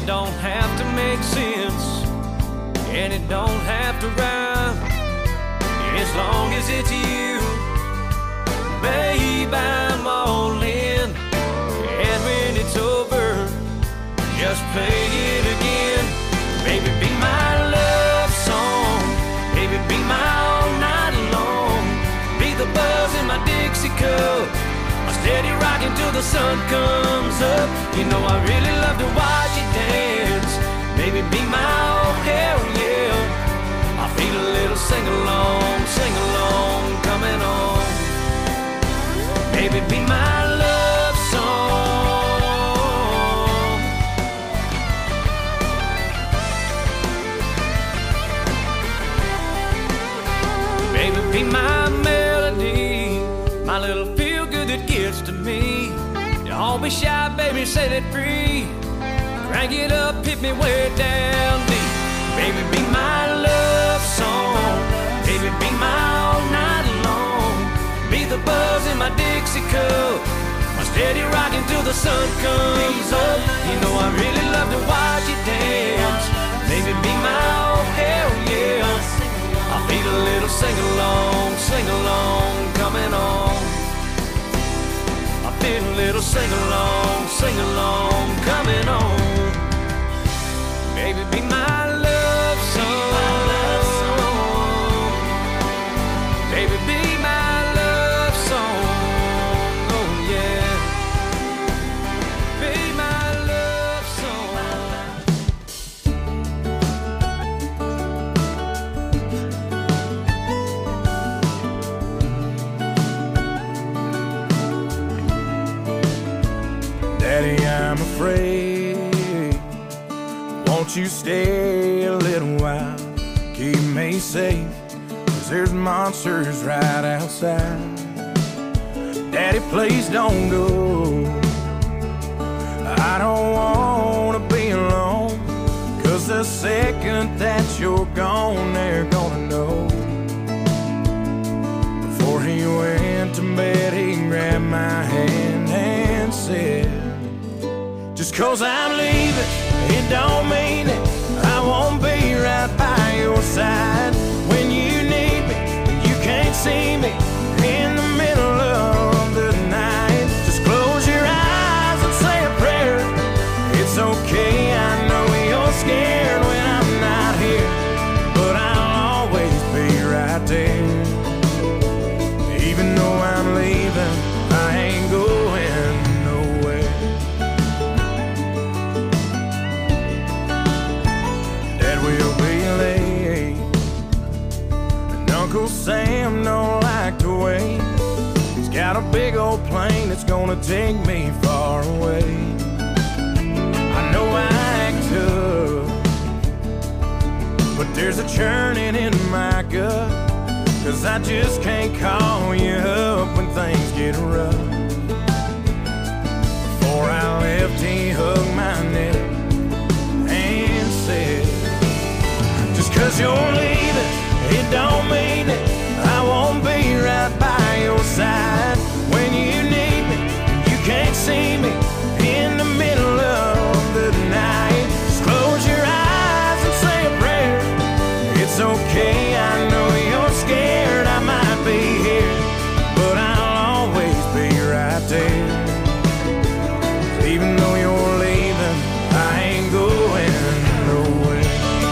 it don't have to make sense, and it don't have to rhyme. As long as it's you, babe, I'm all in. And when it's over, just play it again. Baby, be my love song. Baby, be my all night long. Be the buzz in my Dixie cup, my steady rocking till the sun comes up. You know I really love to watch you dance. Baby, be my all hell yeah. I feel a little sing-along coming on. Baby, be my love song. Baby, be my melody, my little feel-good that gets to me. Don't be shy, baby, set it free. Crank it up, hit me way down deep. Baby, be my love song. Baby, be my all night long. Be the buzz in my Dixie cup, my steady rocking till the sun comes up. You know I really love to watch you dance. Baby, be my all hell yeah. I feel a little sing-along coming on. I feel a little sing-along coming on. Baby, be my love song. Baby, be my love song. Oh yeah. Be my love song. Daddy, I'm afraid. Won't you stay a little while? Keep me safe, 'cause there's monsters right outside. Daddy, please don't go. I don't wanna be alone, 'cause the second that you're gone, they're gonna know. Before he went to bed, he grabbed my hand and said, just 'cause I'm leaving, it don't mean it. I won't be right by your side when you need me. You can't see me in the middle of the night. Just close your eyes and say a prayer. It's okay, I know you're scared when I'm not here, but I'll always be right there. Even though I'm leaving, I ain't going nowhere. Dad will be late, and Uncle Sam don't like to wait. He's got a big old plane that's gonna take me far away. I know I act tough, but there's a churning in my gut, 'cause I just can't call you up when things get rough. Before I left, he hugged my neck and said, just 'cause you're leaving, it don't mean it. I won't be right by your side when you need me. You can't see me in the middle of the night. Just close your eyes and say a prayer. It's okay, I know you're scared. I might be here, but I'll always be right there. Even though you're leaving, I ain't going nowhere.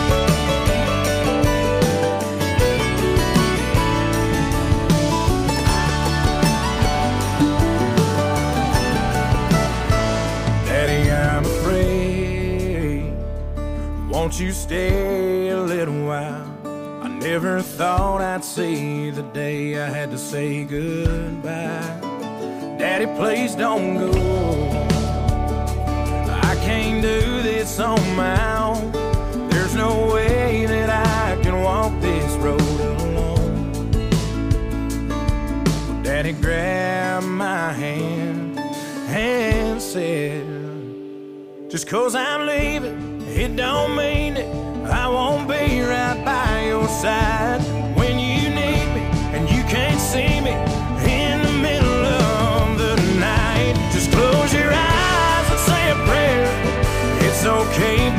Daddy, I'm afraid. Won't you stay a little while? I never thought I'd see the day I had to say goodbye. Daddy, please don't go. I can't do this on my own. There's no way that I can walk this road alone. Daddy grabbed my hand and said, just 'cause I'm leaving, it don't mean it. I won't be right by your side when you need me, and you can't see me in the middle of the night. Just close your eyes and say a prayer. It's okay,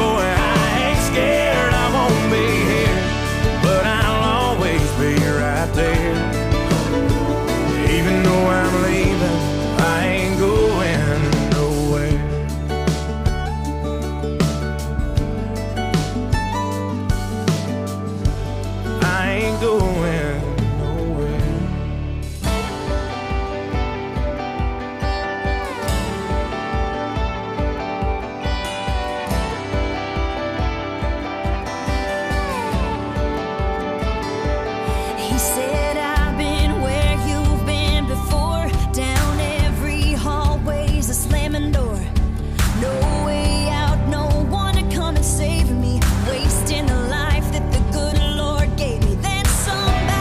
ain't going nowhere. He said, I've been where you've been before, down every hallway's a slamming door. No way out, no one to come and save me, wasting the life that the good Lord gave me. Then somebody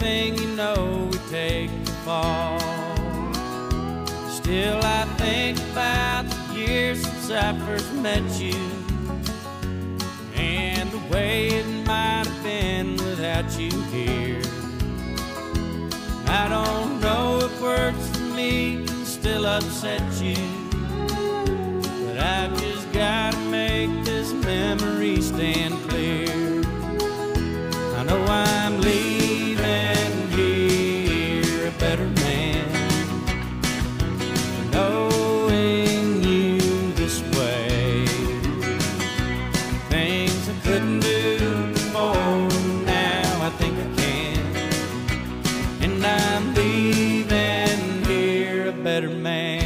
everything you know we take to fall. Still I think about the years since I first met you, and the way it might have been without you here. I don't know if words for me can still upset you, but I've just gotta make this memory stand clear. I know I'm leaving here a better man, knowing you this way. Things I couldn't do before, now I think I can, and I'm leaving here a better man.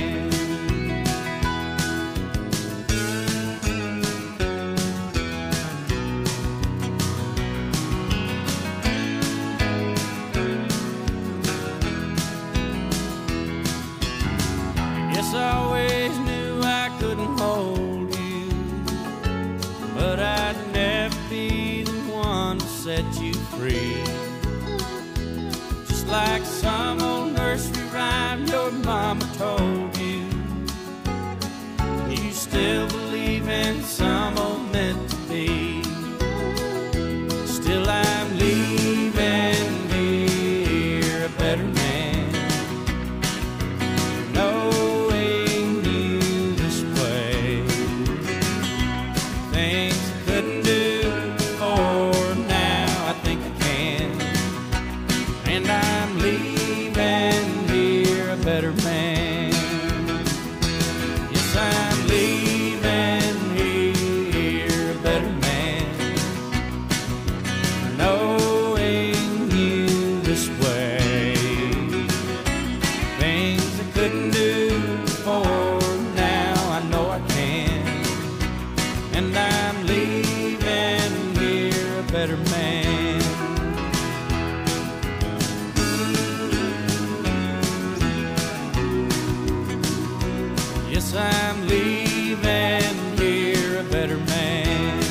I always knew I couldn't hold you, but I'd never be the one to set you free. Just like some old nursery rhyme your mama told you, you still believe in some old meant to be. Still I'm leaving here a better man. Better man. Yes, I'm leaving here a better man, knowing you this way. Things I couldn't do before, now I know I can, and I'm leaving here a better man. I'm leaving here a better man.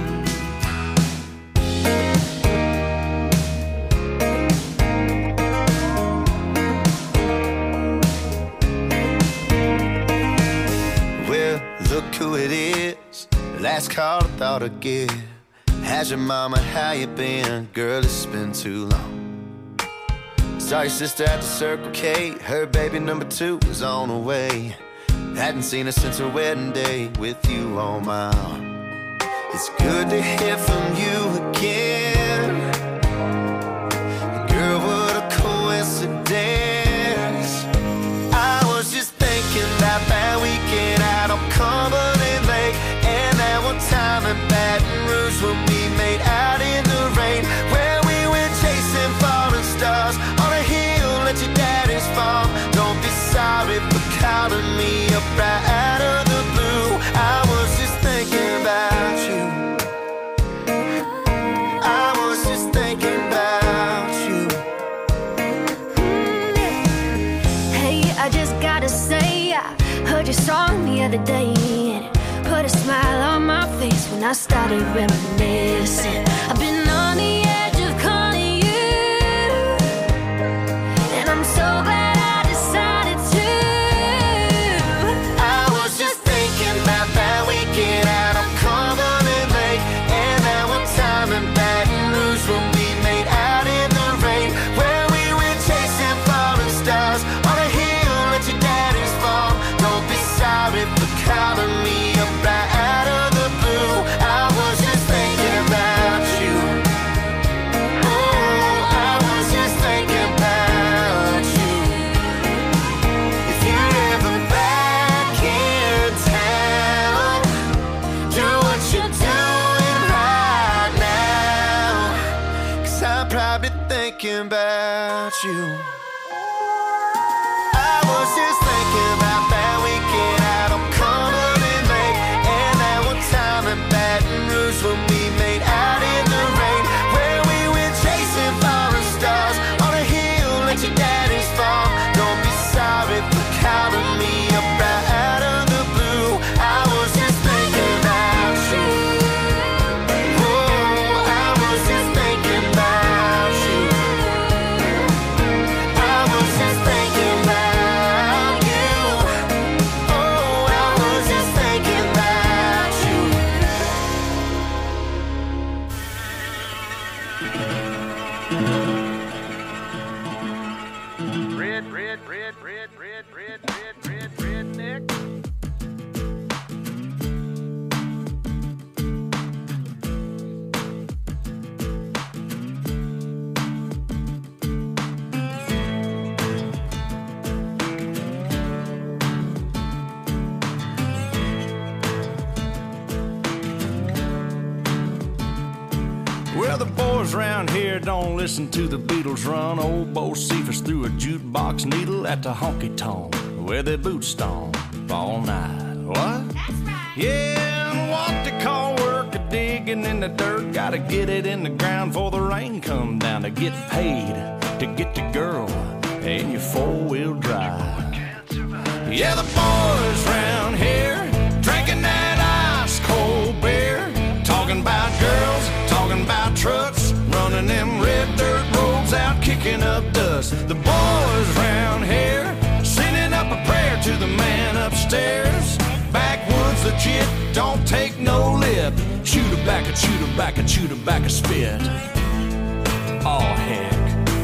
Well, look who it is. Last call I thought I'd give. How's your mama, how you been? Girl, it's been too long. Saw your sister at the Circle K. Her baby number 2 is on the way. Hadn't seen her since her wedding day with you on my arm. It's good to hear from you again. Girl, what a coincidence. I was just thinking about that weekend out on Cumberland Lake, and that one time in Baton Rouge when we made out in the rain, where we went chasing falling stars on a hill at your daddy's farm. Don't be sorry for calling me up right out of the blue. I was just thinking about you. I was just thinking about you. Hey, I just gotta say, I heard your song the other day, and it put a smile on my face when I started reminiscing. I've been on the edge of calling you, and I'm so glad calling me up right out of the blue. I was just thinking about you. Oh, I was just thinking about you. If you're ever back in town, do what you're doing right now, 'cause I'm probably thinking about you. I was just thinking about that weekend out on Cumberland Lake, and that one time in Baton Rouge when we made out in the rain, where we went chasing falling stars on a hill at your daddy's farm. Don't be sorry for calling me up right out of the blue. I was just thinking about you. Oh, I was just thinking about you. redneck. Well, the boys around here don't listen to the Beatles run. Old Bo Cephas threw a jukebox needle at the honky-tonk where they boot stomp all night. What? That's right. Yeah, and what they call work a digging in the dirt. Gotta get it in the ground before the rain come down to get paid to get the girl in your four-wheel drive. Yeah, the boys round here drinking that ice-cold beer, talking about girls, talking about trucks, running them red dirt roads out, kicking up dust. The boys round here sending up a prayer to the man upstairs. Backwoods legit, don't take no lip. Shoot her back, shoot her back, shoot her back a spit. Oh heck.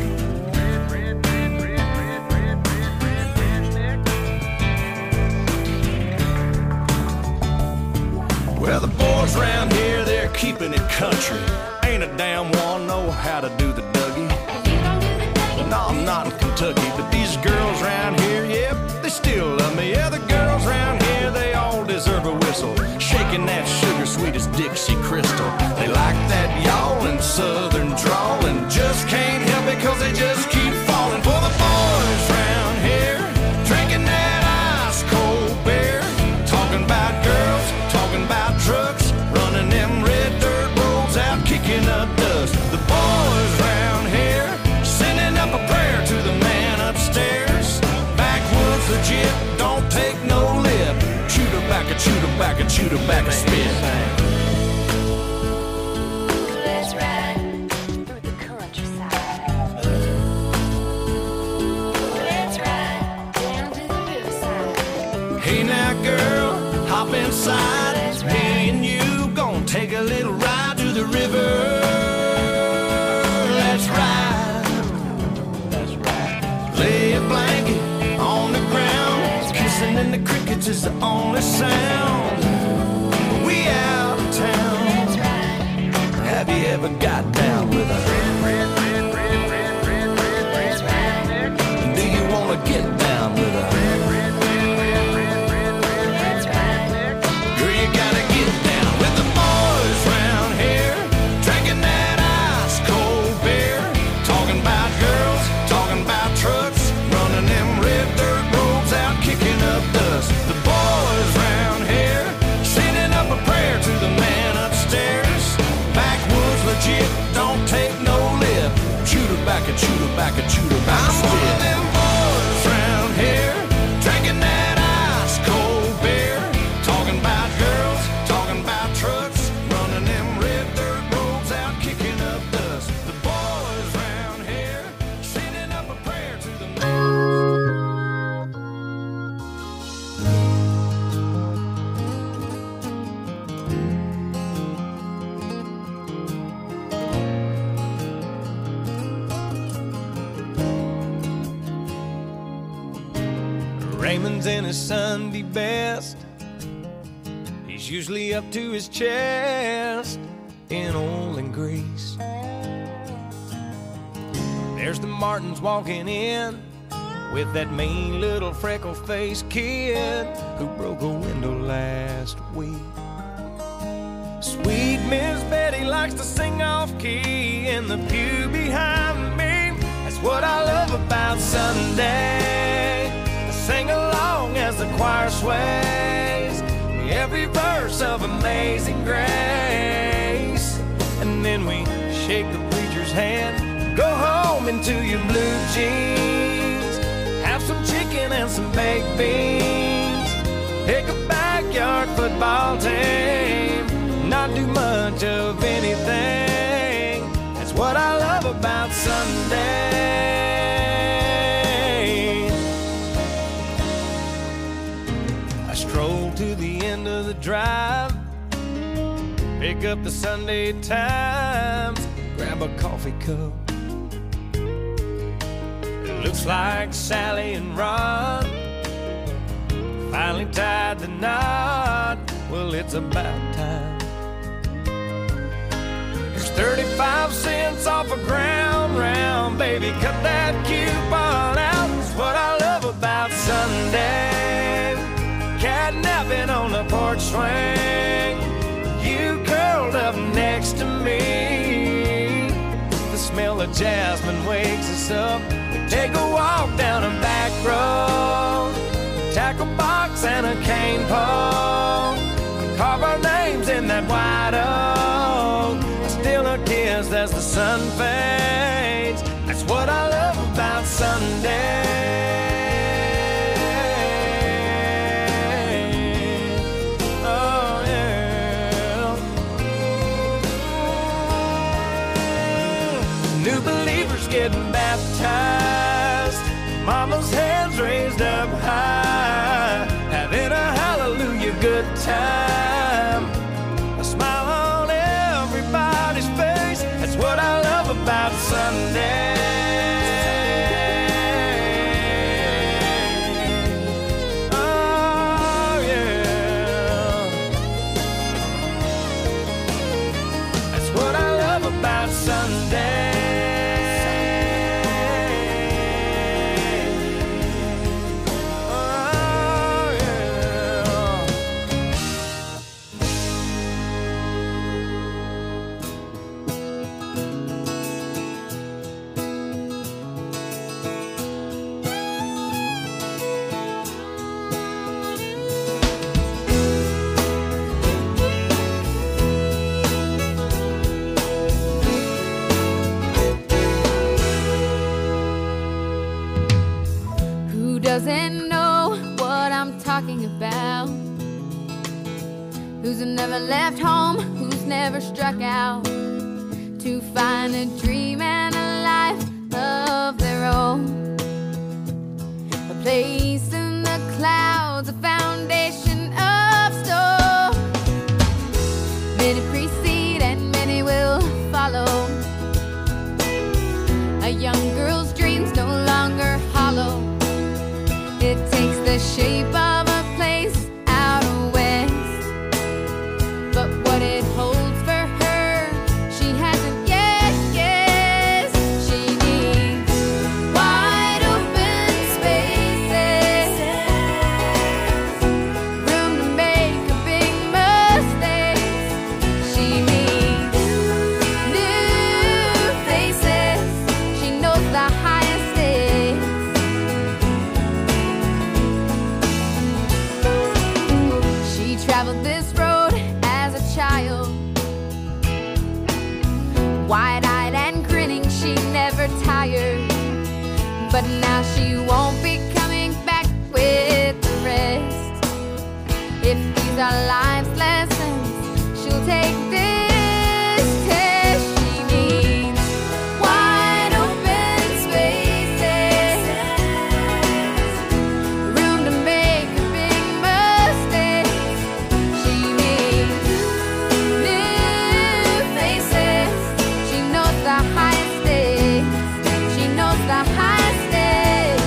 Well, the boys around here, they're keeping it country. Ain't a damn one know how to do the Dougie. You gon' do the Dougie? No, I'm not in Kentucky, but these girls around here, yep, they still love me. Yeah, the girls around here, they all deserve a whistle. Shaking that sugar sweet as Dixie Crystal. They like that yawling southern drawl and just can't help it cause they just keep falling for the boys around here. Drinking that ice cold beer, talking about girls, talking about trucks, running them red dirt roads out, kicking up dust. The boys round here sending up a prayer to the man upstairs. Backwoods legit, don't take no lip. Shoot her back and shoot her back and shoot her back a spit. Let's ride through the countryside. Let's ride down to the riverside. Hey now girl, hop inside. Me and you gon' take a little ride to the river. Let's ride. That's right. Lay a blanket on the ground. Kissing in the crickets is the only sound. We out of town. Let's ride. Have you ever got down with a Let's ride. Do you wanna get down with a Let's ride. Girl, you gotta get down with the boys round here, drinking that ice cold beer, talking about girls, talking about trucks, running them red dirt roads out, kicking up dust. The boys round here sending up a prayer to the man upstairs. Backwoods legit, don't take no lip. Shoot her back and shoot her back and shoot her back. I'm one of them boys round here, drinking that ice cold beer, talking about girls, talking about trucks, running them red dirt roads out, kicking up dust. The boys round here sending up a prayer to the Raymond's in his Sunday best. He's usually up to his chest in oil and grease. There's the Martins walking in with that mean little freckle-faced kid who broke a window last week. Sweet Miss Betty likes to sing off-key in the pew behind me. That's what I love about Sunday. I sing along as the choir sways every verse of Amazing Grace. And then we shake the preacher's hand, go home into your blue jeans, have some chicken and some baked beans, pick a backyard football team, not do much of anything. That's what I love about Sunday. I stroll to the end of the drive, pick up the Sunday Times, grab a coffee cup, Looks like Sally and Ron finally tied the knot. Well, it's about time. There's 35 cents off a ground round. Baby, cut that coupon out. It's what I love about Sunday. Catnapping on the porch swing. You curled up next to me. The smell of jasmine wakes us up. We take a walk down a back road. Tackle box and a cane pole. Carve our names in that white oak. I steal a kiss as the sun fades. That's what I love about Sunday. Oh yeah. New believers getting baptized. Mama's hands raised up high. Having a hallelujah good time. A smile on everybody's face. That's what I love about Sunday. Oh yeah. That's what I love about Sunday. Doesn't know what I'm talking about. Who's never left home, who's never struck out to find a dream and a life of their own. A place in the clouds, a foundation of stone. Many precede and many will follow. A young girl's dreams no longer hollow. It takes the shape of a place out west, but what it holds for her, she hasn't yet guessed. She needs wide open spaces, room to make a big mistakes. She needs new faces. She knows the highest stakes. Traveled this road as a child, wide-eyed and grinning, she never tired. But now she won't be coming back with the rest. If these are life's lessons, she'll take this test. She needs wide open spaces, room to make a big mistake. She needs new faces. She knows the highest stakes. She knows the highest stakes.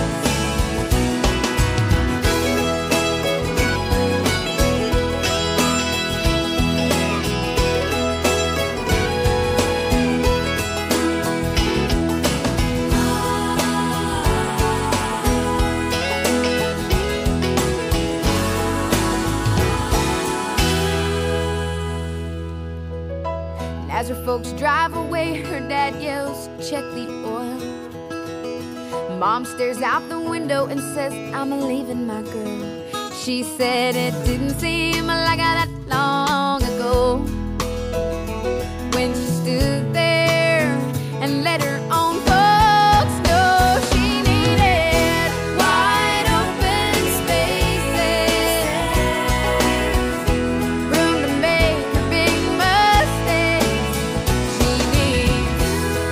As her folks drive away, her dad yells, "Check the oil." Mom stares out the window and says, "I'm leaving my girl." She said it didn't seem like that long ago, when she stood there and let her own folks know. She needed wide open spaces, room to make a big mistake. She needs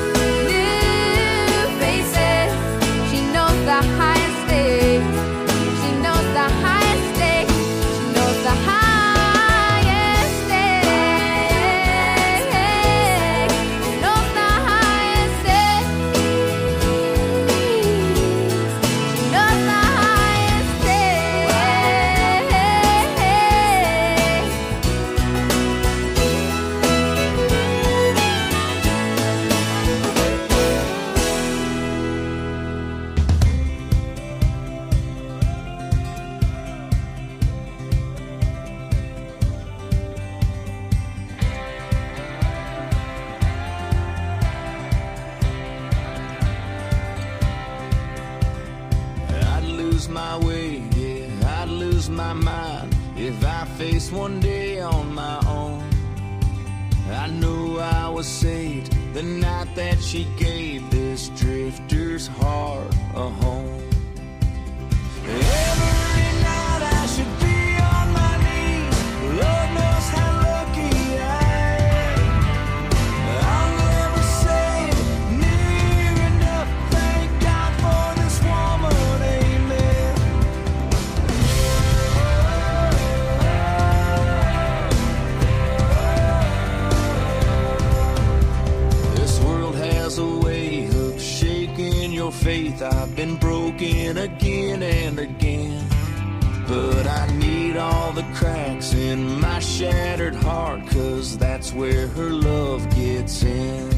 new faces. She knows the highest stakes. She knows the highest stakes. She knows the highest stakes. She knows the highest stakes. way, yeah, I'd lose my mind if I faced one day on my own. I know I was saved the night that she gave this drifter's heart a home. Every night I should be on my knees. Lord knows how lucky I am. I'll never say near enough. Thank God for this woman, amen. This world has a way of shaking your faith. I've been broken again and again, but I need all the cracks in my shattered heart, 'cause that's where her love gets in.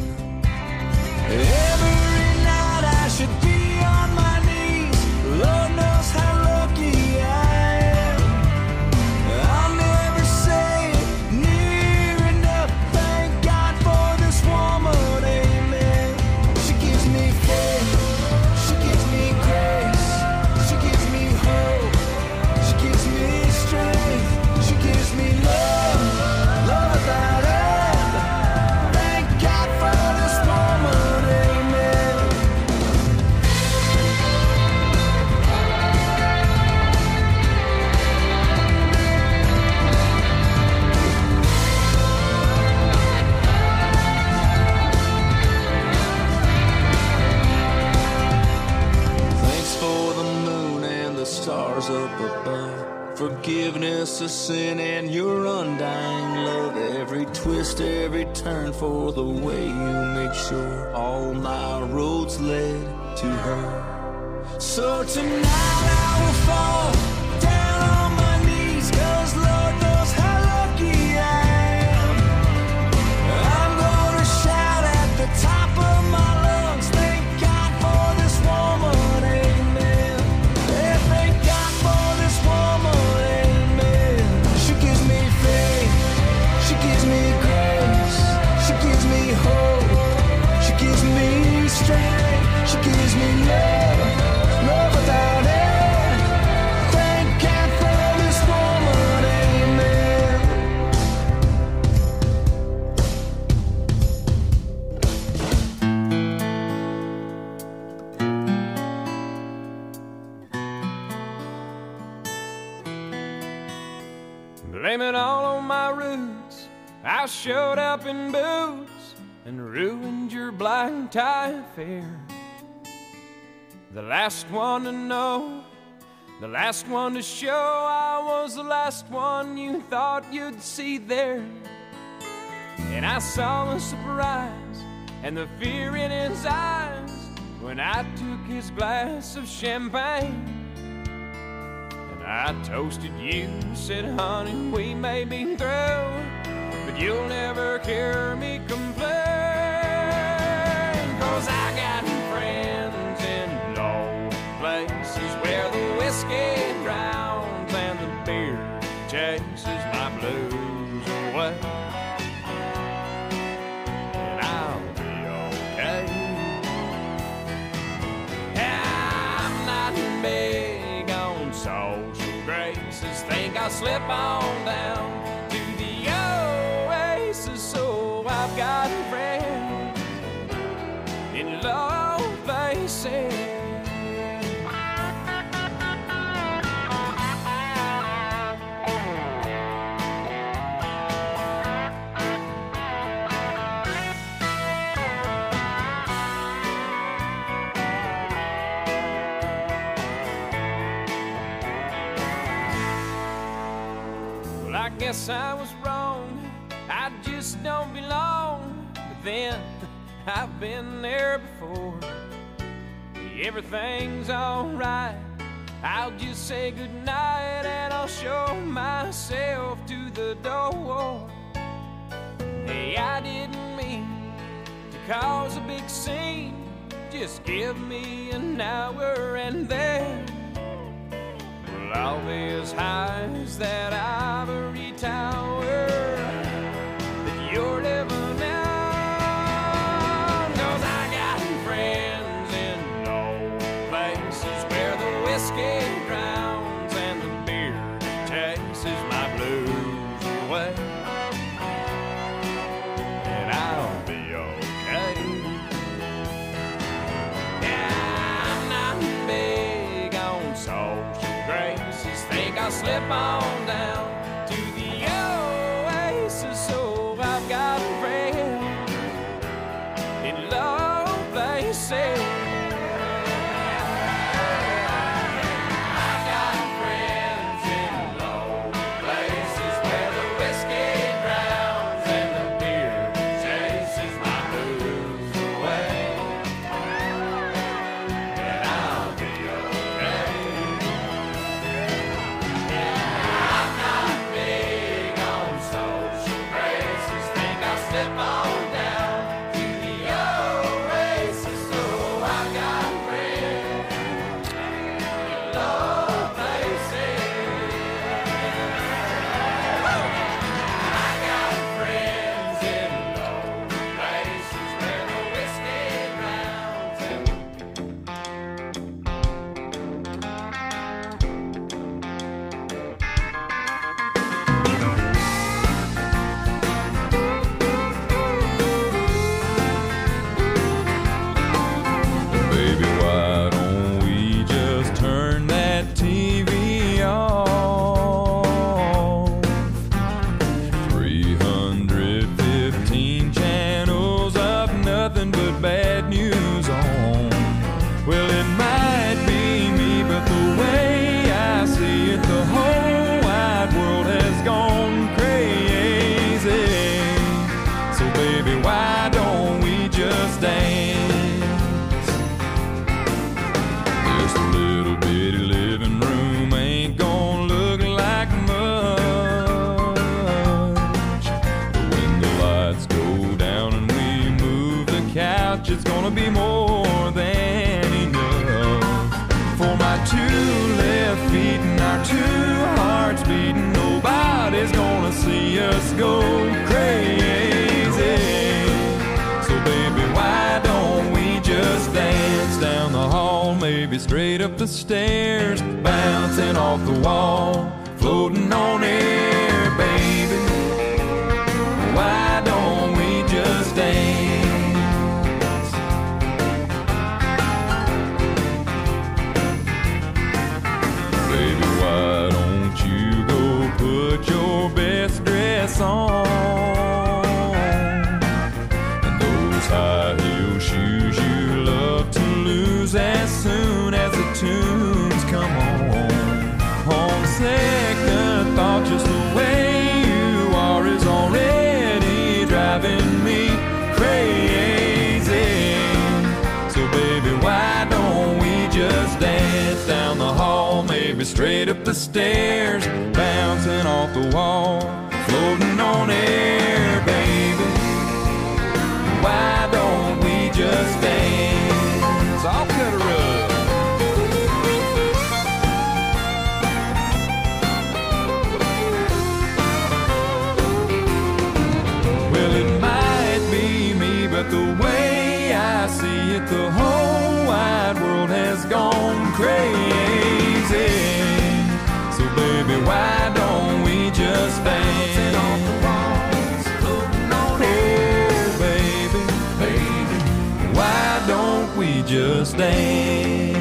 Every night I should be on my knees. Lord knows how lucky I am. I'll never say near enough. Thank God for this woman, amen. She gives me faith. She gives me grace. She gives me hope. She gives me strength. She gives me love. Love without end. Thank God for this woman, amen. Thanks for the moon and the stars up above. Forgiveness of sin and your undying love. Every twist, every turn for the way you make sure all my roads led to her. So tonight I will fall down on my knees, 'cause Lord knows how lucky I am. I'm gonna shout at the top of my lungs. Thank God for this woman, amen. Yeah, thank God for this woman, amen. She gives me faith. She gives me grace. She gives me hope. She gives me strength. She gives me love. Love without end. Thank God for this woman, amen. Blame it all on my roots. I showed up in boots and ruined your black tie affair. The last one to know, the last one to show I was the last one you thought you'd see there. And I saw the surprise and the fear in his eyes when I took his glass of champagne. I toasted you, said, honey, we may be through, but you'll never hear me complain. 'Cause I got friends in low places where the whiskey drowns and the beer chases my blues away. And I'll be okay. I'm not big on social graces. Think I'll slip on down to the oasis. So I've got friends in low places. Well, I guess I was wrong. I just don't belong. But then I've been there before. Everything's alright. I'll just say goodnight and I'll show myself to the door. Hey, I didn't mean to cause a big scene. Just give me an hour and then well, all these highs that ivory tower that you're living in. 'Cause I got friends in low places where the whiskey dries slip on down to the oasis. So I've got a friend in low places. It's gonna be more than enough for my two left feet and our two hearts beating. Nobody's gonna see us go crazy. So baby, why don't we just dance down the hall, maybe straight up the stairs, bouncing off the wall, floating on air, baby. Why don't we just dance? Put your best dress on and those high heel shoes you love to lose as soon as the tunes come on. On second thought, just the way you are is already driving me crazy. So baby, why don't we just dance down the hall, maybe straight up the stairs, bouncing off the wall, floating on air, baby. Why don't we just dance? I'll cut a rug. Well, it might be me, but the way I see it, the whole wide world has gone crazy. So baby, why don't we just dance? Oh baby, why don't we just dance?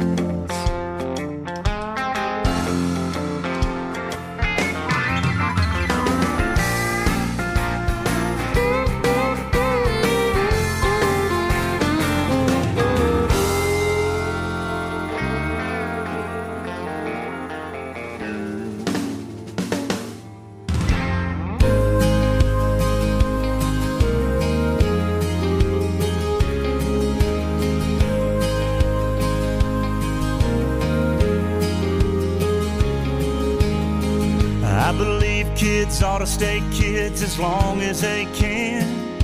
Kids ought to stay kids as long as they can.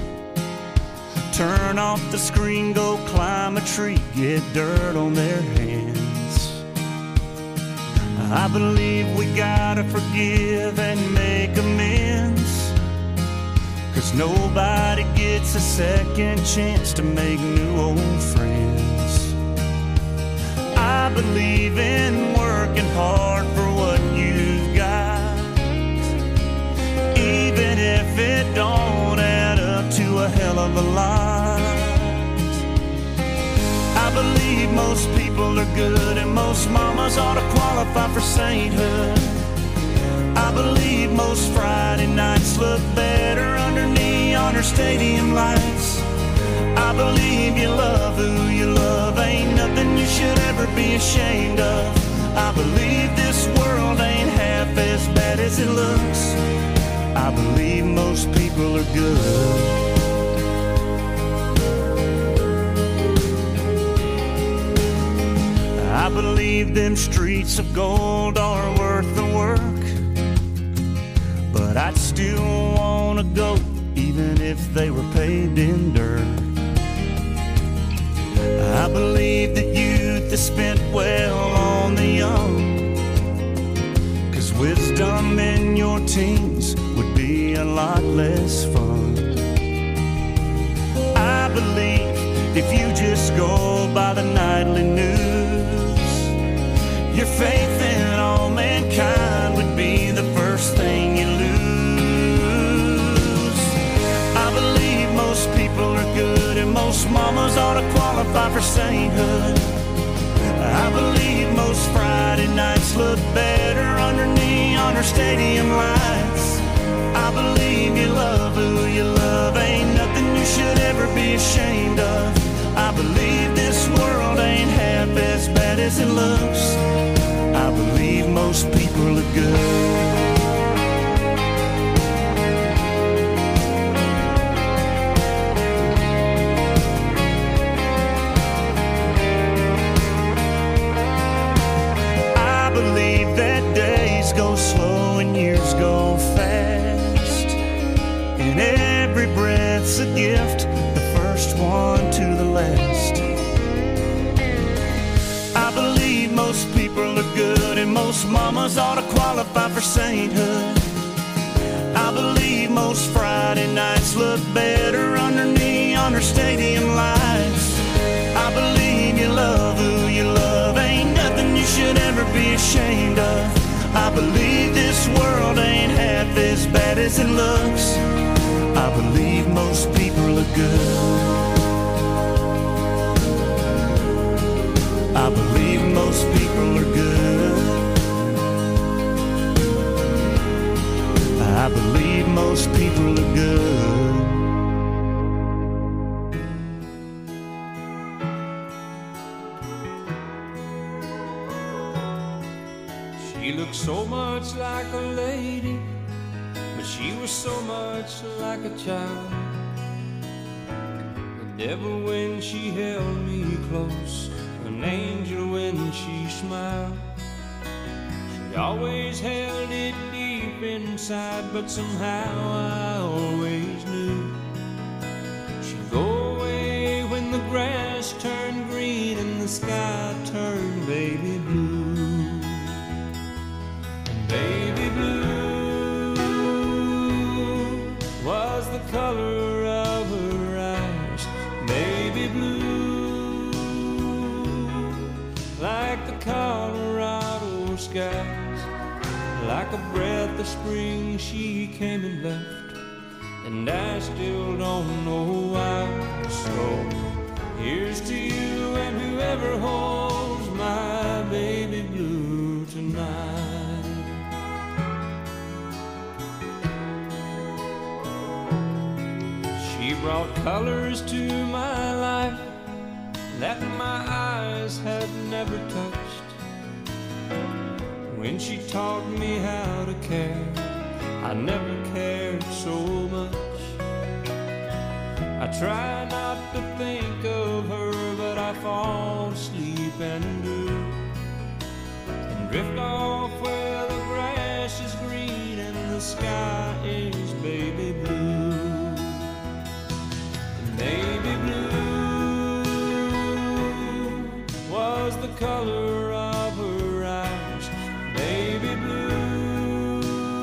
Turn off the screen, go climb a tree, get dirt on their hands. I believe we gotta forgive and make amends, 'cause nobody gets a second chance to make new old friends. I believe in working hard for what you've got, even if it don't add up to a hell of a lot. I believe most people are good and most mamas ought to qualify for sainthood. I believe most Friday nights look better under neon or stadium lights. I believe you love who you love, ain't nothing you should ever be ashamed of. I believe this world ain't half as bad as it looks. I believe most people are good. I believe them streets of gold are worth the work, but I'd still wanna go even if they were paved in dirt. I believe that youth is spent well on the young, 'cause wisdom in your teens would be a lot less fun. I believe if you just go by the nightly news, your faith in all mankind would be the first thing you lose. I believe most people are good and most mamas ought to qualify for sainthood. I believe most Friday nights look better under neon or stadium lights. I believe you love who you love, ain't nothing you should ever be ashamed of. I believe this world ain't half as bad as it looks. I believe most people are good. I believe that days go slow and years go fast, and every breath's a gift, the first one to the last. I believe most people are good and most mamas ought to qualify for sainthood. I believe most Friday nights look better under neon or stadium lights. I believe you love who you love, ain't nothing you should ever be ashamed of. I believe this world ain't half as bad as it looks. I believe most people are good. I believe most people are good. I believe most people are good. She looked so much like a lady, but she was so much like a child. The devil when she held me close, an angel when she smiled. She always held it deep inside, but somehow I always knew she'd go away when the grass turned green and the sky turned baby blue. And baby blue was the color of her eyes, baby blue, like the Colorado skies. Like a breath of spring she came and left, and I still don't know why. So here's to you and whoever holds my baby blue tonight. She brought colors to my life that my eyes had never touched. When she taught me how to care, I never cared so much. I try not to think of her, but I fall asleep and do, and drift off where the grass is green and the sky is baby blue. And baby blue was the color of her eyes, baby blue,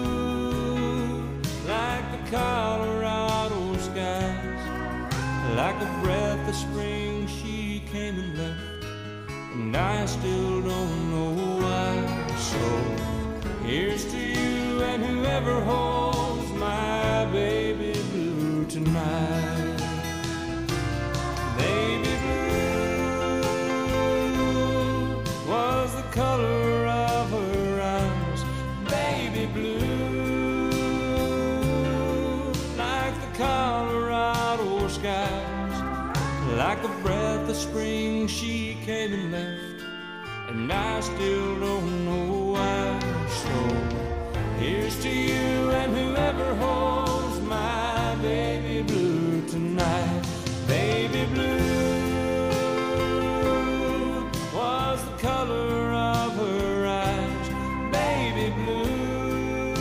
like the Colorado skies. Like a breath of spring she came and left, and I still don't know why. So here's to you and whoever holds my baby blue tonight. Baby blue was the color of her eyes, baby blue, like the Colorado skies, like a breath of spring she came and left, and I still don't know why. So here's to you and whoever holds my baby blue tonight. Baby blue was the color of her eyes. Baby blue,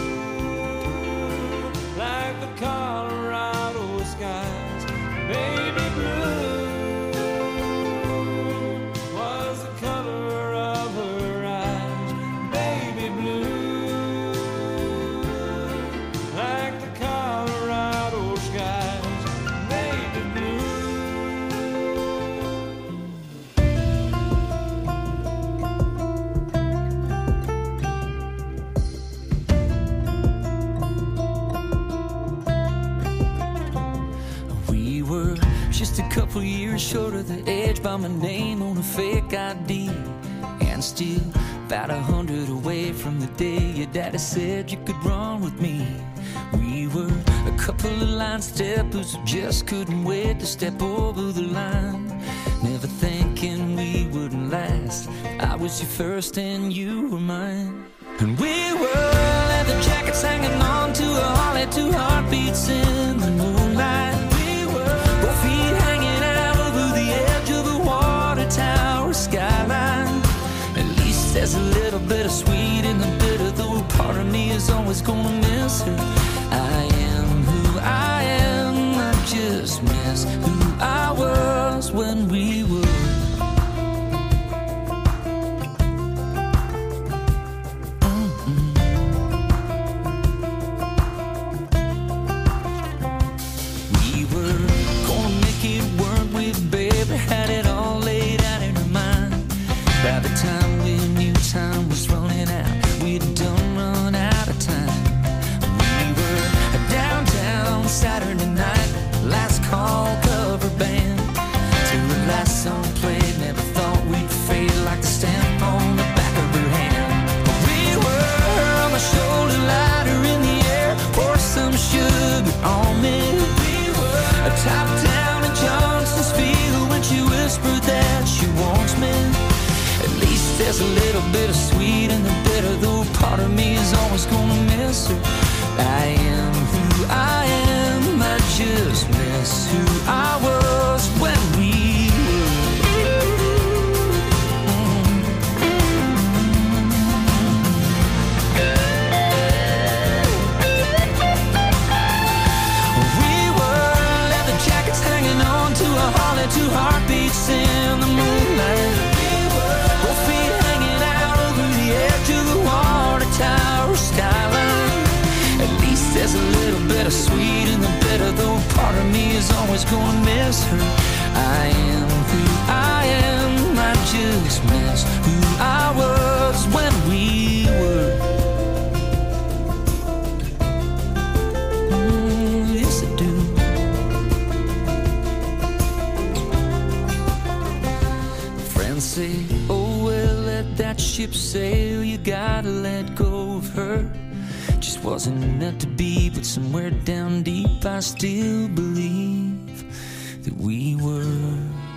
like the Colorado skies. Baby blue was the color of her eyes. Baby blue, like the Colorado skies. Baby blue. We were just a couple years short of the edge by my name on a fake ID, and still about 100 away from the day your daddy said you could run with me. We were a couple of line steppers who just couldn't wait to step over the line, never thinking we wouldn't last. I was your first and you were mine. And we were leather jackets hanging on to a Harley, 2 heartbeats in the moonlight. We were both feet hanging out over the edge of a water tower skyline. At least there's a little bit of sweet in the bitter, though part of me is always gonna miss her. I am who I am, I just miss who I was when we were. We were gonna make it work with baby, had it all laid out in her mind. By the time we knew time was running out, we'd done run out of time. We were downtown Saturday night, last call cover band, till the last song played. Never thought we'd fade like the stamp on the back of her hand. We were on the shoulder, lighter in the air, pour some sugar on me. We were top down in Johnson's Field when she whispered that she wants me. At least there's a little bit of sweet in the bitter, though part of me is always gonna miss her. I am who I am, I just miss who I was when we leather jackets hanging on to a Harley, 2 heartbeats in the moonlight. Both feet hanging out over the edge of the water tower skyline. At least there's a little bit of sweet in the bitter, though part of me is always gonna miss her. I am who I am, I just miss who I was when we were. Yes, I do. Friends say, oh well, let that ship sail, you gotta let go of her. Just wasn't meant to be, but somewhere down deep I still believe that we were.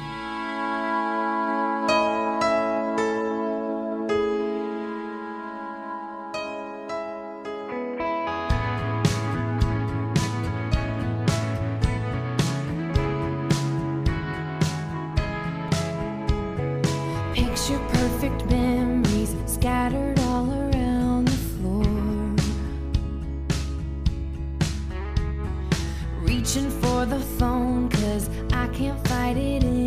Picture perfect memories scattered all around the floor. Reaching for the phone 'cause I can't fight it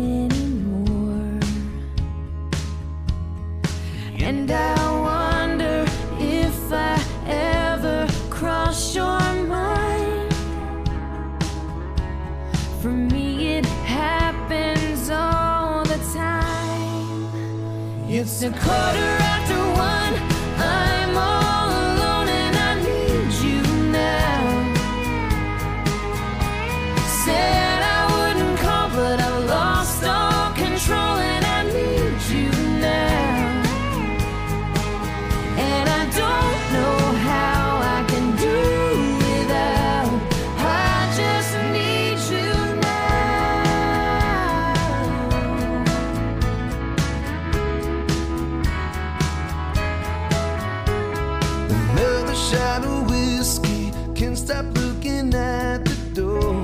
shot of whiskey, can't stop looking at the door.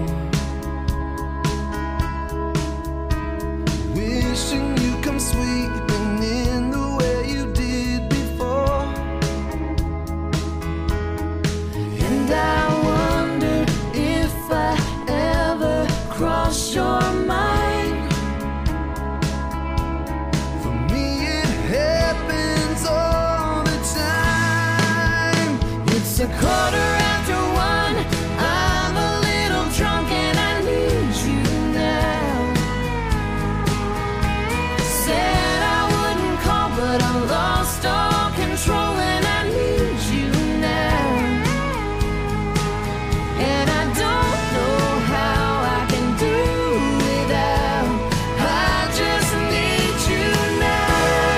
Wishing you come sweeping in the way you did before. And I wonder if I ever cross your mind. For me it happens all the time. It's a quarter after one. I'm a little drunk and I need you now. Said I wouldn't call, but I lost all control and I need you now. And I don't know how I can do without. I just need you now.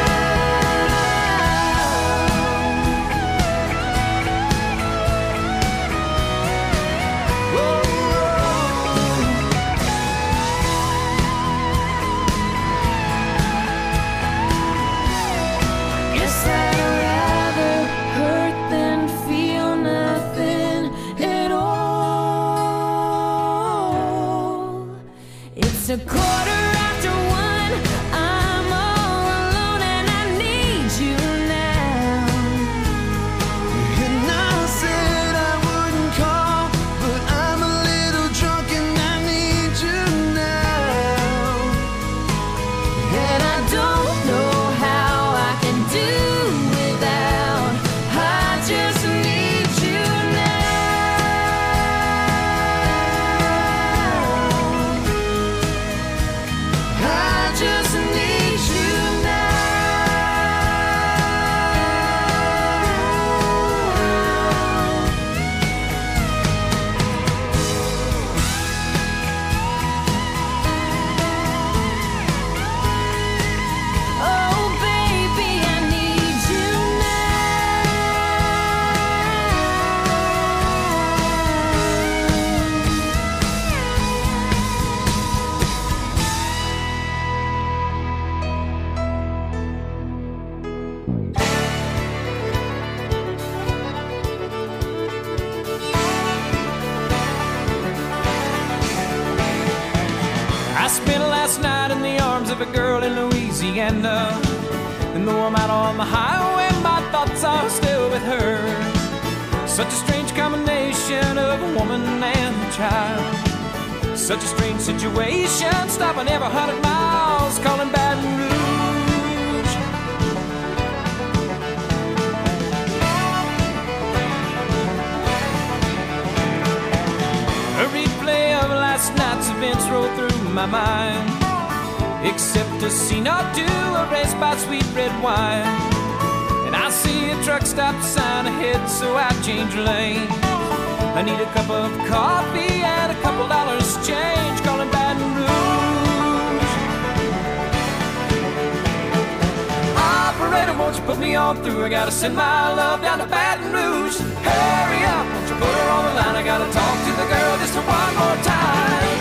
Guess I'd rather hurt than feel nothing at all. It's a quarter after one. I'm all alone and I need you now. And I said I wouldn't call, but I'm a little drunk and I need you now. And I don't know how I can do without. I just need you now. I just need you now. Oh, baby, I need you I spent last night in the arms of a girl in Louisiana. And though I'm out on the highway, my thoughts are still with her. Such a strange combination of a woman and a child. Such a strange situation, stopping every 100 miles, calling Baton Rouge. A replay of last night's events roll through my mind, except a scene or two erased by sweet red wine. And I see a truck stop sign ahead, so I change lane. I need a cup of coffee and a couple dollars change, calling Baton Rouge. Operator, won't you put me on through? I gotta send my love down to Baton Rouge. Hurry up, won't you put her on the line? I gotta talk to the girl just one more time.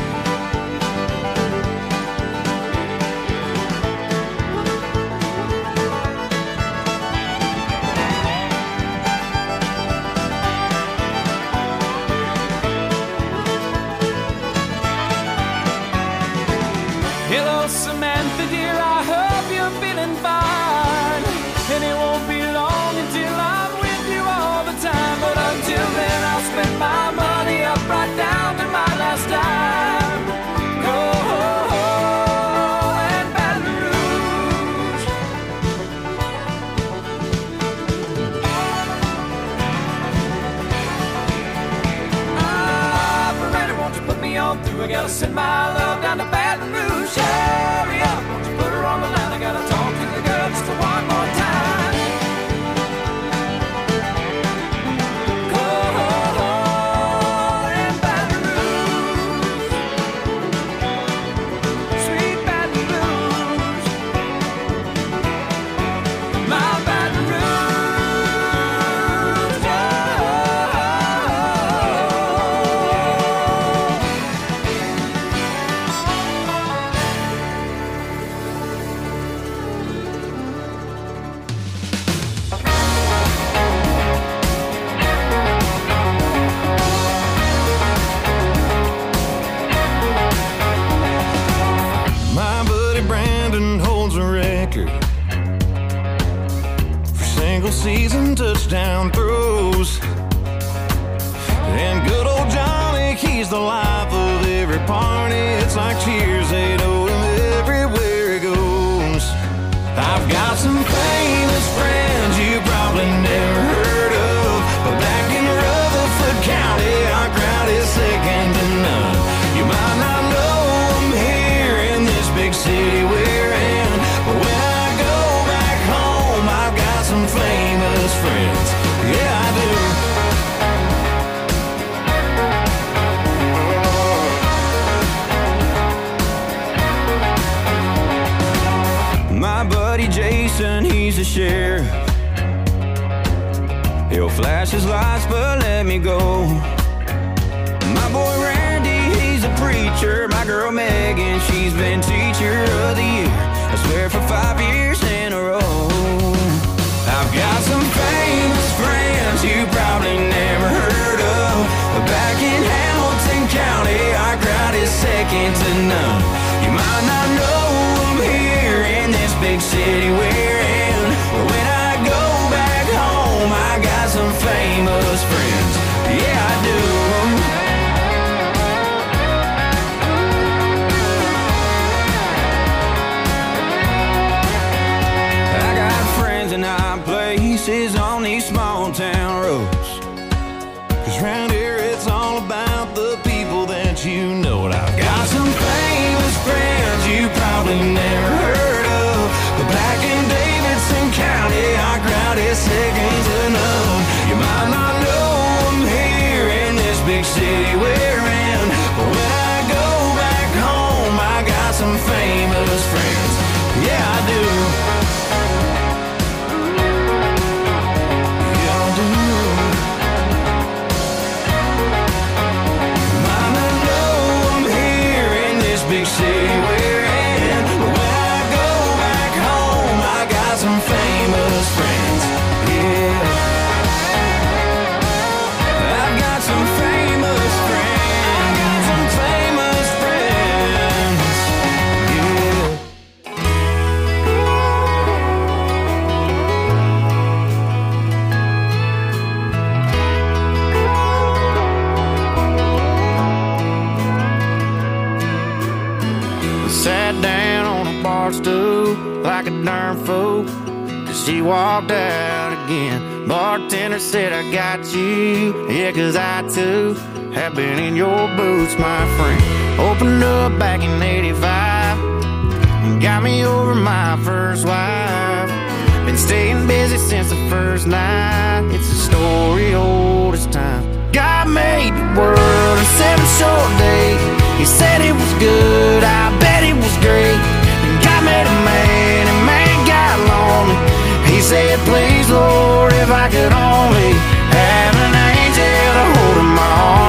Hello, Samantha, dear, I hope you're feeling fine. And it won't be long until I'm with you all the time. But until then, I'll spend my money up right down to my last dime. Oh, and Baton Rouge. Operator, won't you put me on through? I gotta send my love down to Baton Rouge. Hurry up, won't you put her on the line? I gotta talk to the girl just one more time. Oh, and Baton Rouge, sweet Baton Rouge, my Baton Rouge. Oh. season touchdown throws. And good old Johnny, he's the life of every party. It's like cheers, they know him everywhere he goes. I've got some famous friends you probably never heard of, but back in Rutherford County, our crowd is second to none. You might not know them here in this big city we're in, but when I go back home, I've got some famous friends. Yeah, I do. My buddy Jason, he's a sheriff. He'll flash his lights but let me go. My boy Randy, he's a preacher. My girl Megan, she's been teacher of the year, I swear for 5 years in a row. I've got some famous friends you probably never heard of, but back in Hamilton County, our crowd is second to none. You might not know them here in this big city we're in, but when I go back home, I got some famous friends. Yeah, I do. I got friends in high places on these small town roads, 'cause round here it's all about the people that you know. And I've got some famous friends you probably never heard of, but back in Davidson County, our crowd is second to none. You might not know them here in this big city we're in, but when I go back home, I got some famous friends. Yeah, I do. Yeah, I do. Might not know them here in this big city we're in, but when I go back home, I got some famous friends. Yeah, I've got some famous friends. Got some famous friends. Yeah. Sat down on a bar stool like a darn fool, 'cause she walked out again. Bartender said, I got you. Yeah, 'cause I too have been in your boots, my friend. Opened up back in 85 and got me over my first wife. Been staying busy since the first night.